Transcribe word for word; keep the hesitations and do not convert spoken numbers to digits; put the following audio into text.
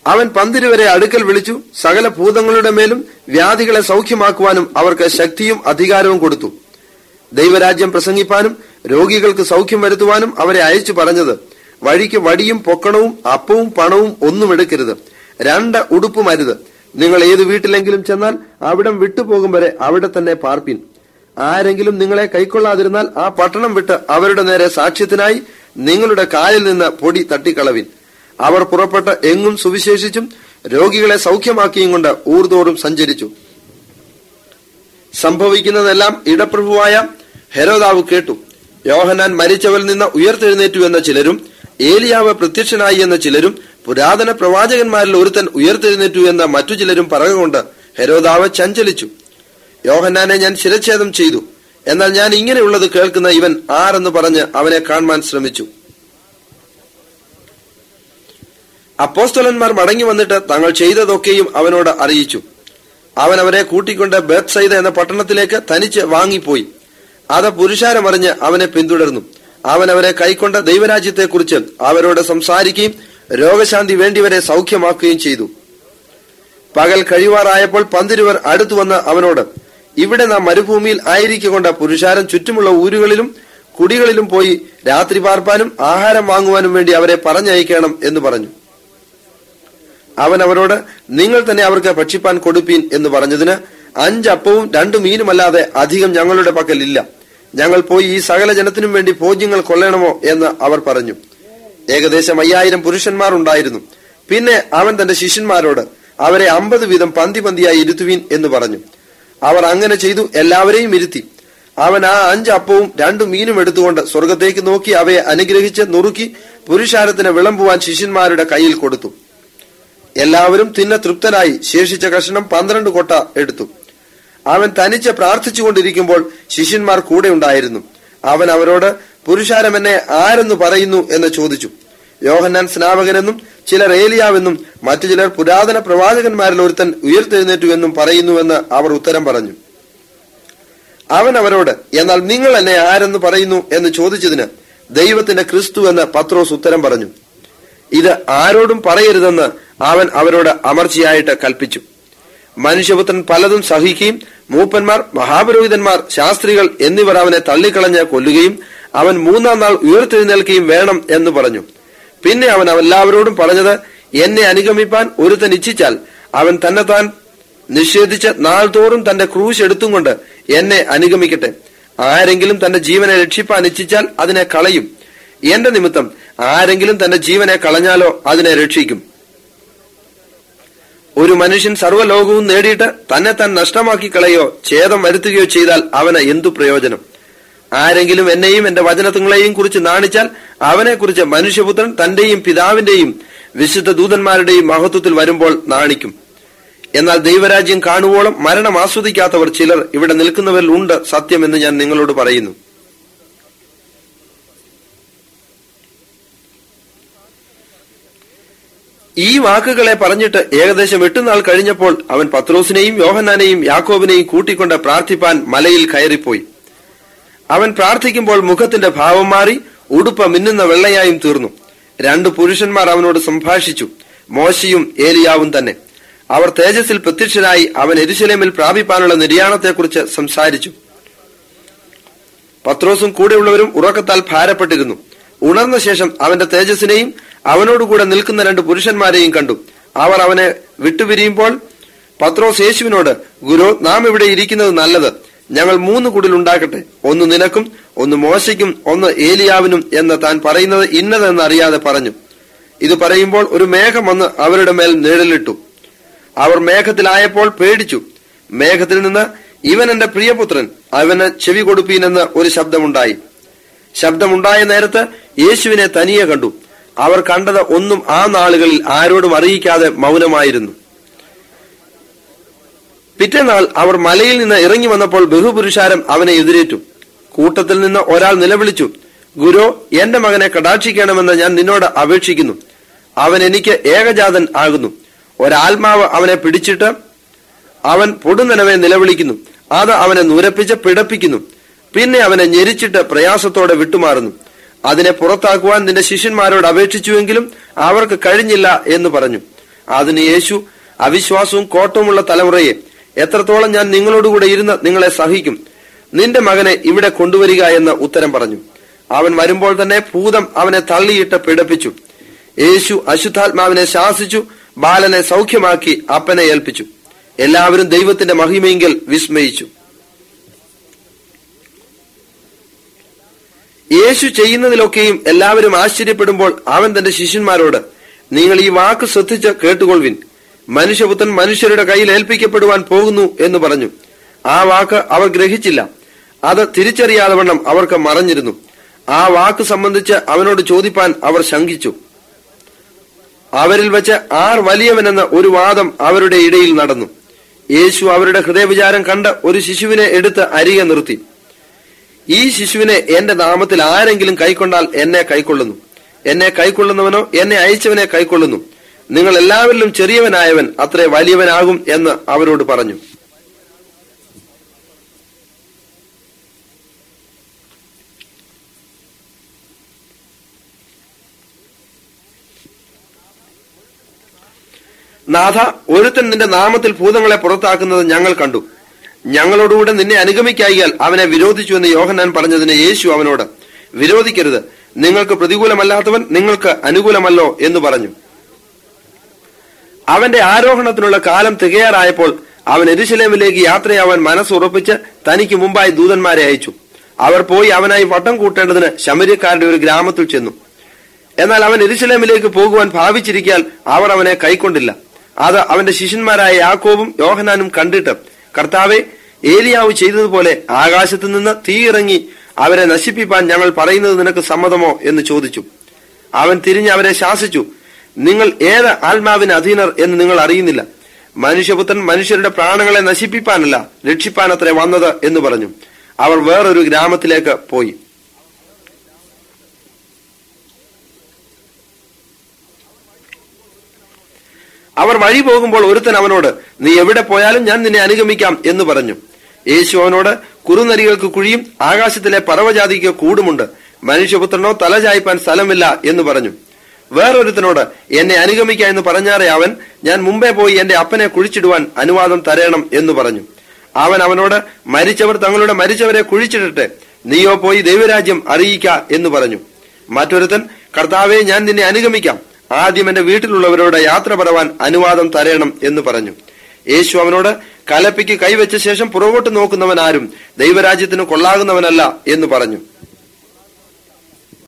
അവൻ പന്തിരുവരെ അടുക്കൽ വിളിച്ചു. സകല ഭൂതങ്ങളുടെ മേലും വ്യാധികളെ സൗഖ്യമാക്കുവാനും അവർക്ക് ശക്തിയും അധികാരവും കൊടുത്തു. ദൈവരാജ്യം പ്രസംഗിപ്പാനും രോഗികൾക്ക് സൗഖ്യം വരുത്തുവാനും അവരെ അയച്ചു പറഞ്ഞത്, വഴിക്ക് വടിയും പൊക്കണവും അപ്പവും പണവും ഒന്നും എടുക്കരുത്, രണ്ട് ഉടുപ്പും അരുത്. നിങ്ങൾ ഏത് വീട്ടിലെങ്കിലും ചെന്നാൽ അവിടം വിട്ടുപോകും വരെ അവിടെ തന്നെ പാർപ്പിൻ. ആരെങ്കിലും നിങ്ങളെ കൈക്കൊള്ളാതിരുന്നാൽ ആ പട്ടണം വിട്ട് അവരുടെ നേരെ സാക്ഷ്യത്തിനായി നിങ്ങളുടെ കാലിൽ നിന്ന് പൊടി തട്ടിക്കളവിൻ. അവർ പുറപ്പെട്ട് എങ്ങും സുവിശേഷിച്ചും രോഗികളെ സൗഖ്യമാക്കിയും കൊണ്ട് ഊർതോറും സഞ്ചരിച്ചു. സംഭവിക്കുന്നതെല്ലാം ഇടപ്രഭുവായ ഹെരോദാവ് കേട്ടു. യോഹന്നാൻ മരിച്ചവരിൽ നിന്ന് ഉയർത്തെഴുന്നേറ്റു എന്ന ചിലരും, ഏലിയാവ് പ്രത്യക്ഷനായി എന്ന ചിലരും, പുരാതന പ്രവാചകന്മാരിൽ ഒരുത്തൻ ഉയർത്തെഴുന്നേറ്റു എന്ന മറ്റു ചിലരും പറയുകൊണ്ട് ഹെരോദാവ് ചഞ്ചലിച്ചു. യോഹന്നാനെ ഞാൻ ശിരച്ഛേദം ചെയ്തു, എന്നാൽ ഞാൻ ഇങ്ങനെയുള്ളത് കേൾക്കുന്ന ഇവൻ ആരെന്ന് പറഞ്ഞ് അവനെ കാണുവാൻ ശ്രമിച്ചു. അപ്പോസ്തലന്മാർ മടങ്ങി വന്നിട്ട് തങ്ങൾ ചെയ്തതൊക്കെയും അവനോട് അറിയിച്ചു. അവൻ അവരെ കൂട്ടിക്കൊണ്ട് ബേത്സൈദ എന്ന പട്ടണത്തിലേക്ക് തനിച്ച് വാങ്ങിപ്പോയി. അത് പുരുഷാരമറിഞ്ഞ് അവനെ പിന്തുടർന്നു. അവൻ അവരെ കൈക്കൊണ്ട് ദൈവരാജ്യത്തെക്കുറിച്ച് അവരോട് സംസാരിക്കുകയും രോഗശാന്തി വേണ്ടിവരെ സൗഖ്യമാക്കുകയും ചെയ്തു. പകൽ കഴിവാറായപ്പോൾ പന്തിരുവർ അടുത്തു വന്ന് അവനോട്, ഇവിടെ നാം മരുഭൂമിയിൽ ആയിരിക്കൊണ്ട് പുരുഷാരം ചുറ്റുമുള്ള ഊരുകളിലും കുടികളിലും പോയി രാത്രി പാർപ്പാനും ആഹാരം വാങ്ങുവാനും വേണ്ടി അവരെ പറഞ്ഞയക്കണം എന്ന് പറഞ്ഞു. അവൻ അവരോട്, നിങ്ങൾ തന്നെ അവർക്ക് ഭക്ഷിപ്പാൻ കൊടുപ്പീൻ എന്ന് പറഞ്ഞതിന്, അഞ്ചപ്പവും രണ്ടു മീനുമല്ലാതെ അധികം ഞങ്ങളുടെ പക്കൽ ഇല്ല. ഞങ്ങൾ പോയി ഈ സകല ജനത്തിനും വേണ്ടി ഭോജ്യങ്ങൾ കൊള്ളണമോ എന്ന് അവർ പറഞ്ഞു. ഏകദേശം അയ്യായിരം പുരുഷന്മാർ ഉണ്ടായിരുന്നു. പിന്നെ അവൻ തന്റെ ശിഷ്യന്മാരോട്, അവരെ അമ്പത് വീതം പന്തി പന്തിയായി ഇരുത്തുവീൻ എന്ന് പറഞ്ഞു. അവർ അങ്ങനെ ചെയ്തു, എല്ലാവരെയും ഇരുത്തി. അവൻ ആ അഞ്ച് അപ്പവും രണ്ടു മീനും എടുത്തുകൊണ്ട് സ്വർഗത്തേക്ക് നോക്കി അവയെ അനുഗ്രഹിച്ച് നുറുക്കി പുരുഷാരത്തിന് വിളമ്പുവാൻ ശിഷ്യന്മാരുടെ കയ്യിൽ കൊടുത്തു. എല്ലാവരും തിന്ന തൃപ്തരായി ശേഷിച്ച കഷണം പന്ത്രണ്ട് കൊട്ട എടുത്തു. അവൻ തനിച്ച് പ്രാർത്ഥിച്ചുകൊണ്ടിരിക്കുമ്പോൾ ശിഷ്യന്മാർ കൂടെ ഉണ്ടായിരുന്നു. അവൻ അവരോട്, പുരുഷാരം എന്നെ ആരെന്നു പറയുന്നു എന്ന് ചോദിച്ചു. യോഹന്നാൻ സ്നാപകനെന്നും ചിലർ ഏലിയാവെന്നും മറ്റു ചിലർ പുരാതന പ്രവാചകന്മാരിൽ ഒരുത്തൻ ഉയർത്തെഴുന്നേറ്റു എന്നും പറയുന്നുവെന്ന് അവർ ഉത്തരം പറഞ്ഞു. അവൻ അവരോട്, എന്നാൽ നിങ്ങൾ എന്നെ ആരെന്ന് പറയുന്നു എന്ന് ചോദിച്ചതിന്, ദൈവത്തിന്റെ ക്രിസ്തു എന്ന് പത്രോസ് ഉത്തരം പറഞ്ഞു. ഇത് ആരോടും പറയരുതെന്ന് അവൻ അവരോട് അമർച്ചയായിട്ട് കൽപ്പിച്ചു. മനുഷ്യപുത്രൻ പലതും സഹിക്കുകയും മൂപ്പന്മാർ, മഹാപുരോഹിതന്മാർ, ശാസ്ത്രികൾ എന്നിവർ അവനെ തള്ളിക്കളഞ്ഞ് കൊല്ലുകയും അവൻ മൂന്നാം നാൾ ഉയർത്തെഴുന്നേൽക്കുകയും വേണം എന്ന് പറഞ്ഞു. പിന്നെ അവൻ എല്ലാവരോടും പറഞ്ഞത്, എന്നെ അനുഗമിപ്പാൻ ഒരുത്തൻ ഇച്ഛിച്ചാൽ അവൻ തന്നെത്താൻ നിഷേധിച്ച് നാൾതോറും തന്റെ ക്രൂശ് എടുത്തും കൊണ്ട് എന്നെ അനുഗമിക്കട്ടെ. ആരെങ്കിലും തന്റെ ജീവനെ രക്ഷിപ്പാൻ ഇച്ഛിച്ചാൽ അതിനെ കളയും. എന്റെ നിമിത്തം ആരെങ്കിലും തന്റെ ജീവനെ കളഞ്ഞാലോ അതിനെ രക്ഷിക്കും. ഒരു മനുഷ്യൻ സർവ്വലോകവും നേടിയിട്ട് തന്നെ താൻ നഷ്ടമാക്കി കളയോ ഛേദം വരുത്തുകയോ ചെയ്താൽ അവന് എന്തു പ്രയോജനം? ആരെങ്കിലും എന്നെയും എന്റെ വചനങ്ങളെയും കുറിച്ച് നാണിച്ചാൽ അവനെ കുറിച്ച് മനുഷ്യപുത്രൻ തന്റെയും പിതാവിന്റെയും വിശുദ്ധ ദൂതന്മാരുടെയും മഹത്വത്തിൽ വരുമ്പോൾ നാണിക്കും. എന്നാൽ ദൈവരാജ്യം കാണുവോളം മരണം ആസ്വദിക്കാത്തവർ ചിലർ ഇവിടെ നിൽക്കുന്നവരിൽ ഉണ്ട് സത്യമെന്ന് ഞാൻ നിങ്ങളോട് പറയുന്നു. ഈ വാക്കുകളെ പറഞ്ഞിട്ട് ഏകദേശം എട്ടു നാൾ കഴിഞ്ഞപ്പോൾ അവൻ പത്രോസിനെയും യോഹന്നാനെയും യാക്കോബിനെയും കൂട്ടിക്കൊണ്ട് പ്രാർത്ഥിപ്പാൻ മലയിൽ കയറിപ്പോയി. അവൻ പ്രാർത്ഥിക്കുമ്പോൾ മുഖത്തിന്റെ ഭാവം മാറി ഉടുപ്പ് മിന്നുന്ന വെള്ളയായും തീർന്നു. രണ്ടു പുരുഷന്മാർ അവനോട് സംഭാഷിച്ചു, മോശയും ഏലിയാവും തന്നെ. അവർ തേജസ്സിൽ പ്രത്യക്ഷരായി അവൻ യെരൂശലേമിൽ പ്രാപിപ്പാനുള്ള നിര്യാണത്തെക്കുറിച്ച് സംസാരിച്ചു. പത്രോസും കൂടെയുള്ളവരും ഉറക്കത്താൽ ഭാരപ്പെട്ടിരുന്നു. ഉണർന്ന ശേഷം അവന്റെ തേജസ്സിനെയും അവനോടുകൂടെ നിൽക്കുന്ന രണ്ട് പുരുഷന്മാരെയും കണ്ടു. അവർ അവനെ വിട്ടുപിരിയുമ്പോൾ പത്രോസ് യേശുവിനോട്, ഗുരു, നാം ഇവിടെ ഇരിക്കുന്നത് നല്ലത്. ഞങ്ങൾ മൂന്ന് കുടിൽ ഉണ്ടാക്കട്ടെ, ഒന്ന് നിനക്കും ഒന്ന് മോശയ്ക്കും ഒന്ന് ഏലിയാവിനും എന്ന് താൻ പറയുന്നത് ഇന്നതെന്ന് അറിയാതെ പറഞ്ഞു. ഇത് പറയുമ്പോൾ ഒരു മേഘം വന്ന് അവരുടെ മേൽ നിഴലിട്ടു. അവർ മേഘത്തിലായപ്പോൾ പേടിച്ചു. മേഘത്തിൽ നിന്ന്, ഇവൻ എന്റെ പ്രിയപുത്രൻ, അവന് ചെവി കൊടുപ്പീനെന്ന് ഒരു ശബ്ദമുണ്ടായി. ശബ്ദമുണ്ടായ നേരത്ത് യേശുവിനെ തനിയെ കണ്ടു. അവർ കണ്ടത് ഒന്നും ആ നാളുകളിൽ ആരോടും അറിയിക്കാതെ മൗനമായിരുന്നു. പിറ്റേനാൾ അവർ മലയിൽ നിന്ന് ഇറങ്ങി വന്നപ്പോൾ ബഹുപുരുഷാരം അവനെ എതിരേറ്റു. കൂട്ടത്തിൽ നിന്ന് ഒരാൾ നിലവിളിച്ചു, ഗുരു, എന്റെ മകനെ കടാക്ഷിക്കണമെന്ന് ഞാൻ നിന്നോട് അപേക്ഷിക്കുന്നു. അവൻ എനിക്ക് ഏകജാതൻ ആകുന്നു. ഒരാത്മാവ് അവനെ പിടിച്ചിട്ട് അവൻ പൊടുന്നനവെ നിലവിളിക്കുന്നു. അത് അവനെ നുരപ്പിച്ച് പിടപ്പിക്കുന്നു. പിന്നെ അവനെ ഞെരിച്ചിട്ട് പ്രയാസത്തോടെ വിട്ടുമാറുന്നു. അതിനെ പുറത്താക്കുവാൻ നിന്റെ ശിഷ്യന്മാരോട് അപേക്ഷിച്ചുവെങ്കിലും അവർക്ക് കഴിഞ്ഞില്ല എന്ന് പറഞ്ഞു. അതിന് യേശു, അവിശ്വാസവും കോട്ടവുമുള്ള തലമുറയെ, എത്രത്തോളം ഞാൻ നിങ്ങളോടുകൂടെ ഇരുന്ന് നിങ്ങളെ സഹിക്കും? നിന്റെ മകനെ ഇവിടെ കൊണ്ടുവരിക എന്ന് ഉത്തരം പറഞ്ഞു. അവൻ വരുമ്പോൾ തന്നെ ഭൂതം അവനെ തള്ളിയിട്ട് പിടപ്പിച്ചു. യേശു അശുദ്ധാത്മാവിനെ ശാസിച്ചു ബാലനെ സൗഖ്യമാക്കി അപ്പനെ ഏൽപ്പിച്ചു. എല്ലാവരും ദൈവത്തിന്റെ മഹിമയെങ്കിൽ വിസ്മയിച്ചു. യേശു ചെയ്യുന്നതിലൊക്കെയും എല്ലാവരും ആശ്ചര്യപ്പെടുമ്പോൾ അവൻ തന്റെ ശിഷ്യന്മാരോട്, നിങ്ങൾ ഈ വാക്ക് ശ്രദ്ധിച്ച് കേട്ടുകൊള്ളുവിൻ. മനുഷ്യപുത്രൻ മനുഷ്യരുടെ കയ്യിൽ ഏൽപ്പിക്കപ്പെടുവാൻ പോകുന്നു എന്ന് പറഞ്ഞു. ആ വാക്ക് അവർ ഗ്രഹിച്ചില്ല. അത് തിരിച്ചറിയാതെ വണ്ണം അവർക്ക് മറഞ്ഞിരുന്നു. ആ വാക്ക് സംബന്ധിച്ച് അവനോട് ചോദിപ്പാൻ അവർ ശങ്കിച്ചു. അവരിൽ വെച്ച് ആർ വലിയവനെന്ന ഒരു വാദം അവരുടെ ഇടയിൽ നടന്നു. യേശു അവരുടെ ഹൃദയവിചാരം കണ്ട് ഒരു ശിശുവിനെ എടുത്ത് അരികെ നിർത്തി. ഈ ശിശുവിനെ എന്റെ നാമത്തിൽ ആരെങ്കിലും കൈക്കൊണ്ടാൽ എന്നെ കൈക്കൊള്ളുന്നു. എന്നെ കൈക്കൊള്ളുന്നവനോ എന്നെ അയച്ചവനെ കൈക്കൊള്ളുന്നു. നിങ്ങൾ എല്ലാവരിലും ചെറിയവനായവൻ അത്രേ വലിയവനാകും എന്ന് അവരോട് പറഞ്ഞു. നാഥ, ഒരുത്തൻ നിന്റെ നാമത്തിൽ ഭൂതങ്ങളെ പുറത്താക്കുന്നത് ഞങ്ങൾ കണ്ടു. ഞങ്ങളോടുകൂടെ നിന്നെ അനുഗമിക്കായിയാൽ അവനെ വിരോധിച്ചു എന്ന് യോഹന്നാൻ പറഞ്ഞതിന് യേശു അവനോട്, വിരോധിക്കരുത്. നിങ്ങൾക്ക് പ്രതികൂലമല്ലാത്തവൻ നിങ്ങൾക്ക് അനുകൂലമല്ലോ എന്ന് പറഞ്ഞു. അവന്റെ ആരോഹണത്തിനുള്ള കാലം തികയാറായപ്പോൾ അവൻ യെരൂശലേമിലേക്ക് യാത്രയാവാൻ മനസ്സുറപ്പിച്ച് തനിക്ക് മുമ്പായി ദൂതന്മാരെ അയച്ചു. അവർ പോയി അവനായി വട്ടം കൂട്ടേണ്ടതിന് ശമര്യക്കാരുടെ ഒരു ഗ്രാമത്തിൽ ചെന്നു. എന്നാൽ അവൻ യെരൂശലേമിലേക്ക് പോകുവാൻ ഭാവിച്ചിരിക്കാൻ അവർ അവനെ കൈക്കൊണ്ടില്ല. അത് അവന്റെ ശിഷ്യന്മാരായ യാക്കോബും യോഹന്നാനും കണ്ടിട്ട്, കർത്താവെ, ഏലിയാവ് ചെയ്തതുപോലെ ആകാശത്തു നിന്ന് തീ ഇറങ്ങി അവരെ നശിപ്പിപ്പാൻ ഞങ്ങൾ പറയുന്നത് നിനക്ക് സമ്മതമോ എന്ന് ചോദിച്ചു. അവൻ തിരിഞ്ഞ് അവരെ ശാസിച്ചു, നിങ്ങൾ ഏത് ആത്മാവിന് അധീനർ എന്ന് നിങ്ങൾ അറിയുന്നില്ല. മനുഷ്യപുത്രൻ മനുഷ്യരുടെ പ്രാണങ്ങളെ നശിപ്പിപ്പാനല്ല, രക്ഷിപ്പാനത്രേ വന്നത് എന്ന് പറഞ്ഞു. അവർ വേറൊരു ഗ്രാമത്തിലേക്ക് പോയി. അവർ വഴി പോകുമ്പോൾ ഒരുത്തൻ അവനോട്, നീ എവിടെ പോയാലും ഞാൻ നിന്നെ അനുഗമിക്കാം എന്ന് പറഞ്ഞു. യേശു അവനോട്, കുറുനരികൾക്ക് കുഴിയും ആകാശത്തിലെ പറവജാതിക്ക് കൂടുമുണ്ട്, മനുഷ്യപുത്രനോ തലചായ്പാൻ സ്ഥലമില്ല എന്ന് പറഞ്ഞു. വേറൊരുത്തനോട്, എന്നെ അനുഗമിക്ക എന്ന് പറഞ്ഞാറേ അവൻ, ഞാൻ മുമ്പേ പോയി എന്റെ അപ്പനെ കുഴിച്ചിടുവാൻ അനുവാദം തരേണം എന്ന് പറഞ്ഞു. അവൻ അവനോട്, മരിച്ചവർ തങ്ങളുടെ മരിച്ചവരെ കുഴിച്ചിടട്ടെ, നീയോ പോയി ദൈവരാജ്യം അറിയിക്ക എന്ന് പറഞ്ഞു. മറ്റൊരുത്തൻ, കർത്താവെ, ഞാൻ നിന്നെ അനുഗമിക്കാം, ആദ്യം എന്റെ വീട്ടിലുള്ളവരോട് യാത്ര പറവാൻ അനുവാദം തരേണം എന്ന് പറഞ്ഞു. യേശു അവനോട്, കലപ്പയ്ക്ക് കൈവച്ച ശേഷം പുറകോട്ട് നോക്കുന്നവൻ ആരും ദൈവരാജ്യത്തിന് കൊള്ളാകുന്നവനല്ല എന്ന് പറഞ്ഞു.